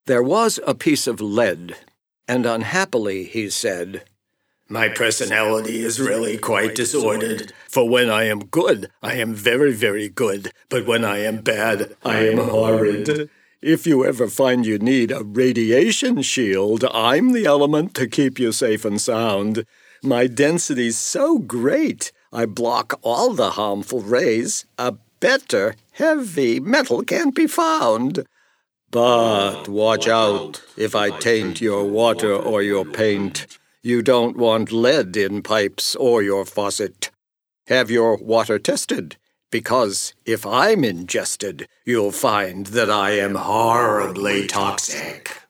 There was a piece of lead, and unhappily he said, "My personality is really quite disordered, for when I am good, I am very, very good, but when I am bad, I am horrid. If you ever find you need a radiation shield, I'm the element to keep you safe and sound. My density's so great, I block all the harmful rays. A better heavy metal can't be found. But watch out if I taint your water or your paint. You don't want lead in pipes or your faucet. Have your water tested, because if I'm ingested, you'll find that I am horribly toxic."